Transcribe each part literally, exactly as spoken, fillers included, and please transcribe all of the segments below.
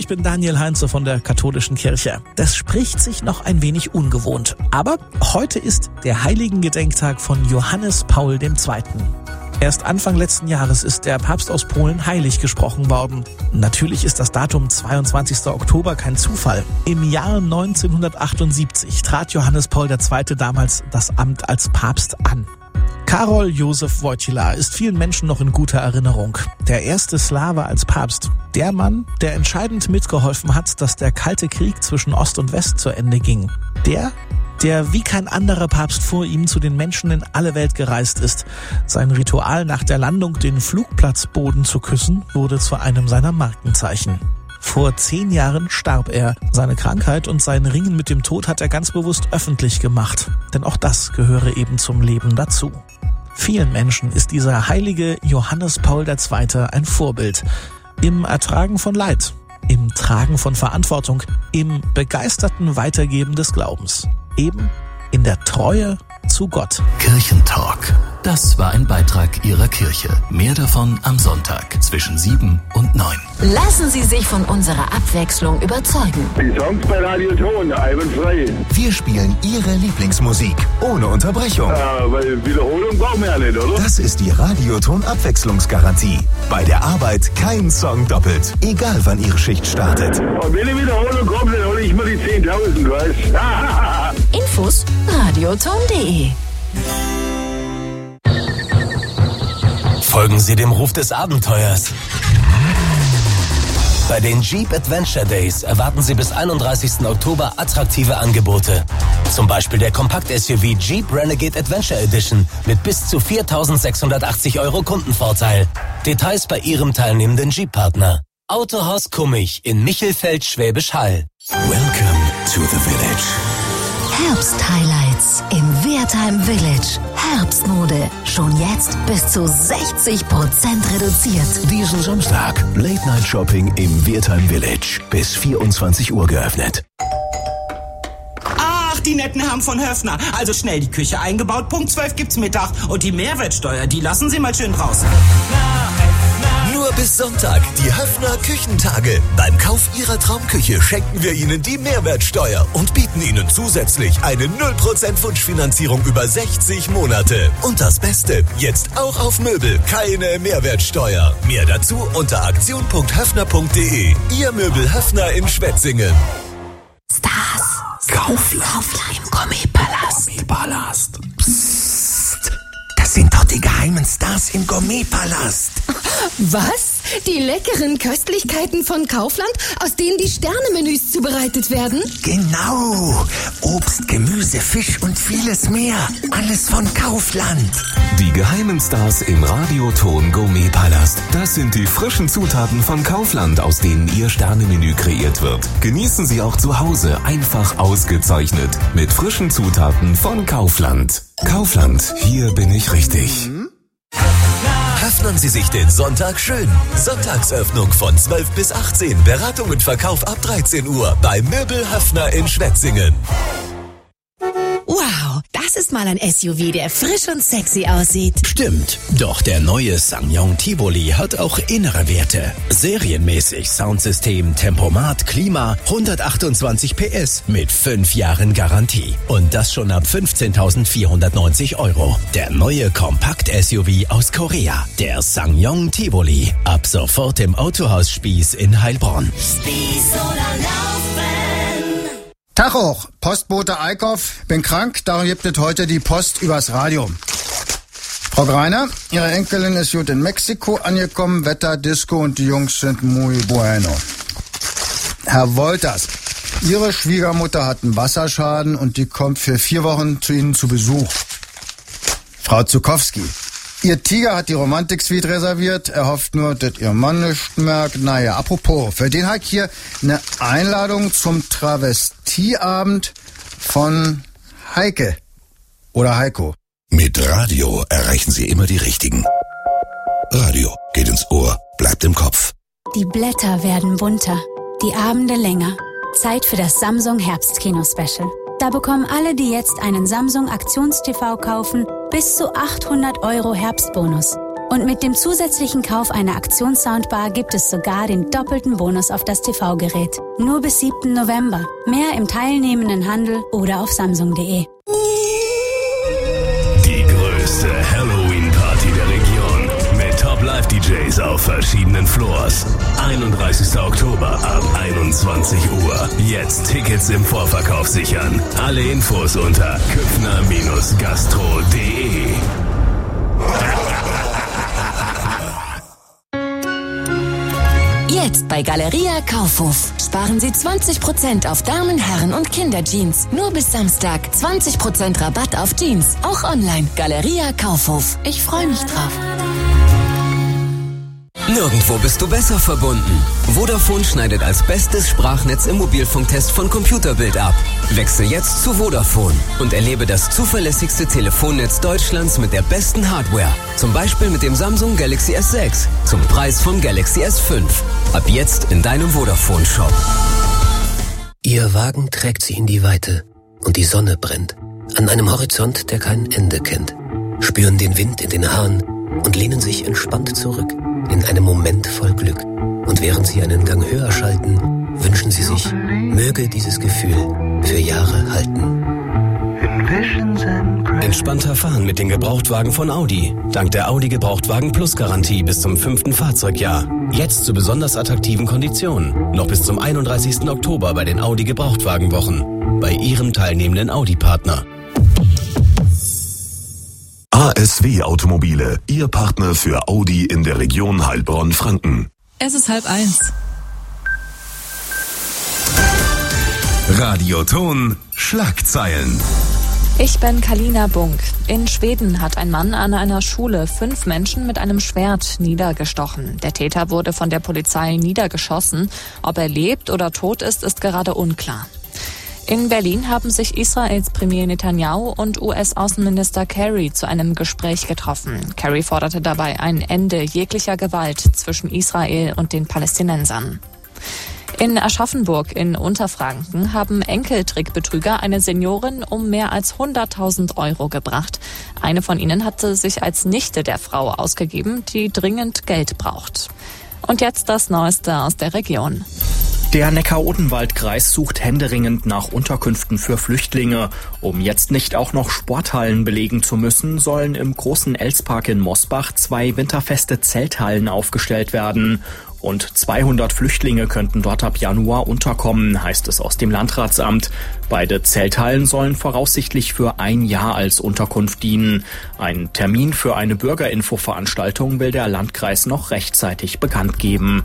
ich bin Daniel Heinze von der Katholischen Kirche. Das spricht sich noch ein wenig ungewohnt. Aber heute ist der Heiligengedenktag von Johannes Paul der Zweite. Erst Anfang letzten Jahres ist der Papst aus Polen heilig gesprochen worden. Natürlich ist das Datum zweiundzwanzigster Oktober kein Zufall. Im Jahr neunzehnhundertachtundsiebzig trat Johannes Paul der Zweite damals das Amt als Papst an. Karol Józef Wojtyła ist vielen Menschen noch in guter Erinnerung. Der erste Slawe als Papst. Der Mann, der entscheidend mitgeholfen hat, dass der Kalte Krieg zwischen Ost und West zu Ende ging. Der, der wie kein anderer Papst vor ihm zu den Menschen in alle Welt gereist ist. Sein Ritual nach der Landung, den Flugplatzboden zu küssen, wurde zu einem seiner Markenzeichen. Vor zehn Jahren starb er. Seine Krankheit und sein Ringen mit dem Tod hat er ganz bewusst öffentlich gemacht. Denn auch das gehöre eben zum Leben dazu. Vielen Menschen ist dieser heilige Johannes Paul der Zweite ein Vorbild. Im Ertragen von Leid, im Tragen von Verantwortung, im begeisterten Weitergeben des Glaubens. Eben in der Treue zu Gott. Kirchentalk. Das war ein Beitrag Ihrer Kirche. Mehr davon am Sonntag zwischen sieben und neun. Lassen Sie sich von unserer Abwechslung überzeugen. Die Songs bei Radio Ton, einwandfrei. Wir spielen Ihre Lieblingsmusik ohne Unterbrechung. Ja, weil Wiederholung brauchen wir ja nicht, oder? Das ist die Radioton-Abwechslungsgarantie. Bei der Arbeit kein Song doppelt, egal wann Ihre Schicht startet. Und wenn eine Wiederholung kommt, dann hole ich mir die zehntausend, weißt du? Infos radioton punkt de. Folgen Sie dem Ruf des Abenteuers. Bei den Jeep Adventure Days erwarten Sie bis einunddreißigsten Oktober attraktive Angebote. Zum Beispiel der Kompakt-S U V Jeep Renegade Adventure Edition mit bis zu viertausendsechshundertachtzig Euro Kundenvorteil. Details bei Ihrem teilnehmenden Jeep-Partner. Autohaus Kummich in Michelfeld, Schwäbisch Hall. Welcome to the Village. Herbst-Highlights im Wertheim Village. Herbstmode. Schon jetzt bis zu sechzig Prozent reduziert. Diesen Samstag Late Night Shopping im Wertheim Village. Bis vierundzwanzig Uhr geöffnet. Ach, die netten Herren von Höfner. Also schnell die Küche eingebaut. Punkt zwölf gibt's Mittag. Und die Mehrwertsteuer, die lassen Sie mal schön draußen. Nur bis Sonntag die Höfner Küchentage. Beim Kauf Ihrer Traumküche schenken wir Ihnen die Mehrwertsteuer und bieten Ihnen zusätzlich eine null Prozent Wunschfinanzierung über sechzig Monate. Und das Beste, jetzt auch auf Möbel keine Mehrwertsteuer. Mehr dazu unter aktion punkt höfner punkt de. Ihr Möbel Höfner in Schwetzingen. Stars. Kaufland. Kaufland im Gourmetpalast. Gourmetpalast. Psst. Das sind doch die geheimen Stars im Gourmetpalast. Was? Die leckeren Köstlichkeiten von Kaufland, aus denen die Sternemenüs zubereitet werden? Genau. Obst, Gemüse, Fisch und vieles mehr. Alles von Kaufland. Die geheimen Stars im Radioton Gourmetpalast. Das sind die frischen Zutaten von Kaufland, aus denen Ihr Sternemenü kreiert wird. Genießen Sie auch zu Hause einfach ausgezeichnet. Mit frischen Zutaten von Kaufland. Kaufland, hier bin ich richtig. Öffnen Sie sich den Sonntag schön. Sonntagsöffnung von zwölf bis achtzehn. Beratung und Verkauf ab dreizehn Uhr bei Möbel Höfner in Schwetzingen. Wow, das ist mal ein S U V, der frisch und sexy aussieht. Stimmt, doch der neue SsangYong Tivoli hat auch innere Werte. Serienmäßig Soundsystem, Tempomat, Klima, hundertachtundzwanzig P S mit fünf Jahren Garantie. Und das schon ab fünfzehntausendvierhundertneunzig Euro. Der neue Kompakt-S U V aus Korea, der SsangYong Tivoli. Ab sofort im Autohaus Spieß in Heilbronn. Spieß oder laufen. Tag auch, Postbote Eickhoff. Bin krank, darum gibt es heute die Post übers Radio. Frau Greiner, Ihre Enkelin ist gut in Mexiko angekommen, Wetter, Disco und die Jungs sind muy bueno. Herr Wolters, Ihre Schwiegermutter hat einen Wasserschaden und die kommt für vier Wochen zu Ihnen zu Besuch. Frau Zukowski, Ihr Tiger hat die Romantik-Suite reserviert. Er hofft nur, dass Ihr Mann nicht merkt. Naja, apropos, für den hat hier eine Einladung zum Travestieabend von Heike. Oder Heiko. Mit Radio erreichen Sie immer die Richtigen. Radio geht ins Ohr, bleibt im Kopf. Die Blätter werden bunter, die Abende länger. Zeit für das Samsung Herbstkino-Special. Da bekommen alle, die jetzt einen Samsung Aktions-T V kaufen, bis zu achthundert Euro Herbstbonus. Und mit dem zusätzlichen Kauf einer Aktionssoundbar gibt es sogar den doppelten Bonus auf das T V-Gerät. Nur bis siebten November. Mehr im teilnehmenden Handel oder auf samsung punkt de. Die größte Halloween-Party der Region mit Top-Live-D Js auf verschiedenen Floors. einunddreißigster Oktober ab einundzwanzig Uhr. Jetzt Tickets im Vorverkauf sichern. Alle Infos unter küffner Bindestrich gastro punkt de. Jetzt bei Galeria Kaufhof. Sparen Sie zwanzig Prozent auf Damen-, Herren- und Kinderjeans. Nur bis Samstag. zwanzig Prozent Rabatt auf Jeans. Auch online. Galeria Kaufhof. Ich freue mich drauf. Nirgendwo bist du besser verbunden. Vodafone schneidet als bestes Sprachnetz im Mobilfunktest von Computerbild ab. Wechsel jetzt zu Vodafone und erlebe das zuverlässigste Telefonnetz Deutschlands mit der besten Hardware. Zum Beispiel mit dem Samsung Galaxy S sechs zum Preis vom Galaxy S fünf. Ab jetzt in deinem Vodafone-Shop. Ihr Wagen trägt sie in die Weite und die Sonne brennt. An einem Horizont, der kein Ende kennt. Spüren den Wind in den Haaren und lehnen sich entspannt zurück. In einem Moment voll Glück. Und während Sie einen Gang höher schalten, wünschen Sie sich, möge dieses Gefühl für Jahre halten. Entspannter fahren mit den Gebrauchtwagen von Audi. Dank der Audi Gebrauchtwagen Plus Garantie bis zum fünften Fahrzeugjahr. Jetzt zu besonders attraktiven Konditionen. Noch bis zum einunddreißigsten Oktober bei den Audi Gebrauchtwagenwochen. Bei Ihrem teilnehmenden Audi-Partner. A S W Automobile, Ihr Partner für Audi in der Region Heilbronn-Franken. Es ist halb eins. Radioton Schlagzeilen. Ich bin Kalina Bunk. In Schweden hat ein Mann an einer Schule fünf Menschen mit einem Schwert niedergestochen. Der Täter wurde von der Polizei niedergeschossen. Ob er lebt oder tot ist, ist gerade unklar. In Berlin haben sich Israels Premier Netanyahu und U S-Außenminister Kerry zu einem Gespräch getroffen. Kerry forderte dabei ein Ende jeglicher Gewalt zwischen Israel und den Palästinensern. In Aschaffenburg in Unterfranken haben Enkeltrickbetrüger eine Seniorin um mehr als hunderttausend Euro gebracht. Eine von ihnen hatte sich als Nichte der Frau ausgegeben, die dringend Geld braucht. Und jetzt das Neueste aus der Region. Der Neckar-Odenwald-Kreis sucht händeringend nach Unterkünften für Flüchtlinge. Um jetzt nicht auch noch Sporthallen belegen zu müssen, sollen im großen Elspark in Mosbach zwei winterfeste Zelthallen aufgestellt werden. Und zweihundert Flüchtlinge könnten dort ab Januar unterkommen, heißt es aus dem Landratsamt. Beide Zelthallen sollen voraussichtlich für ein Jahr als Unterkunft dienen. Ein Termin für eine Bürgerinfo-Veranstaltung will der Landkreis noch rechtzeitig bekannt geben.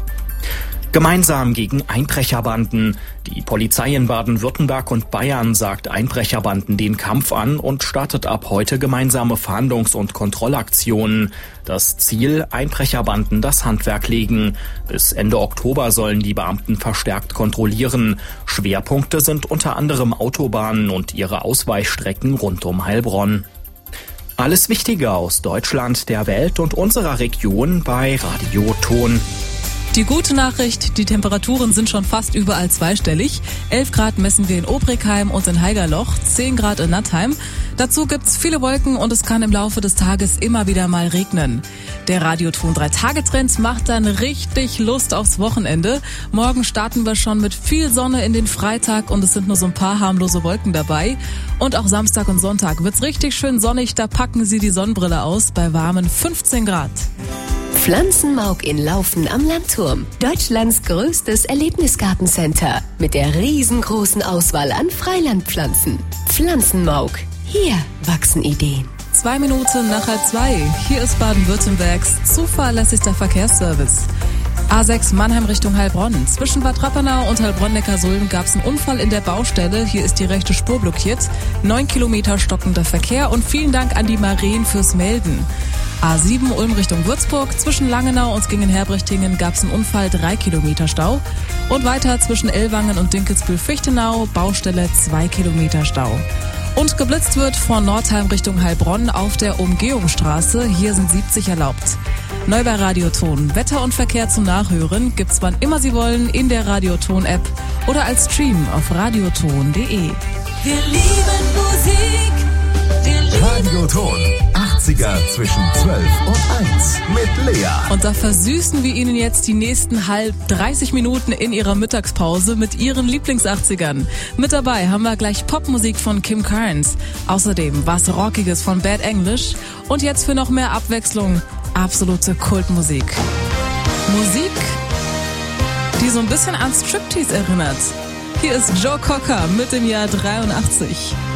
Gemeinsam gegen Einbrecherbanden. Die Polizei in Baden-Württemberg und Bayern sagt Einbrecherbanden den Kampf an und startet ab heute gemeinsame Fahndungs- und Kontrollaktionen. Das Ziel: Einbrecherbanden das Handwerk legen. Bis Ende Oktober sollen die Beamten verstärkt kontrollieren. Schwerpunkte sind unter anderem Autobahnen und ihre Ausweichstrecken rund um Heilbronn. Alles Wichtige aus Deutschland, der Welt und unserer Region bei Radioton. Die gute Nachricht, die Temperaturen sind schon fast überall zweistellig. elf Grad messen wir in Obrigheim und in Haigerloch, zehn Grad in Nattheim. Dazu gibt's viele Wolken und es kann im Laufe des Tages immer wieder mal regnen. Der Radioton drei Tage Trend macht dann richtig Lust aufs Wochenende. Morgen starten wir schon mit viel Sonne in den Freitag und es sind nur so ein paar harmlose Wolken dabei. Und auch Samstag und Sonntag wird's richtig schön sonnig, da packen Sie die Sonnenbrille aus bei warmen fünfzehn Grad. Pflanzenmauk in Laufen am Landturm. Deutschlands größtes Erlebnisgartencenter mit der riesengroßen Auswahl an Freilandpflanzen. Pflanzenmauk. Hier wachsen Ideen. Zwei Minuten nach halb zwei. Hier ist Baden-Württembergs zuverlässigster Verkehrsservice. A sechs Mannheim Richtung Heilbronn. Zwischen Bad Rappenau und Heilbronn-Neckarsulm gab es einen Unfall in der Baustelle. Hier ist die rechte Spur blockiert. Neun Kilometer stockender Verkehr und vielen Dank an die Maren fürs Melden. A sieben Ulm Richtung Würzburg. Zwischen Langenau und Gingen-Herbrichtingen gab es einen Unfall, drei Kilometer Stau. Und weiter zwischen Ellwangen und Dinkelsbühl-Fichtenau, Baustelle, zwei Kilometer Stau. Und geblitzt wird von Nordheim Richtung Heilbronn auf der Umgehungsstraße. Hier sind siebzig erlaubt. Neu bei Radioton. Wetter und Verkehr zum Nachhören gibt's wann immer Sie wollen in der Radioton-App oder als Stream auf radioton punkt de. Wir lieben Musik. Wir lieben Radioton. achtzig achtziger zwischen zwölf und eins mit Lea. Und da versüßen wir Ihnen jetzt die nächsten halb dreißig Minuten in Ihrer Mittagspause mit Ihren Lieblings-achtzigern. Mit dabei haben wir gleich Popmusik von Kim Carnes. Außerdem was Rockiges von Bad English. Und jetzt für noch mehr Abwechslung absolute Kultmusik. Musik, die so ein bisschen an Striptease erinnert. Hier ist Joe Cocker mit dem Jahr dreiundachtzig.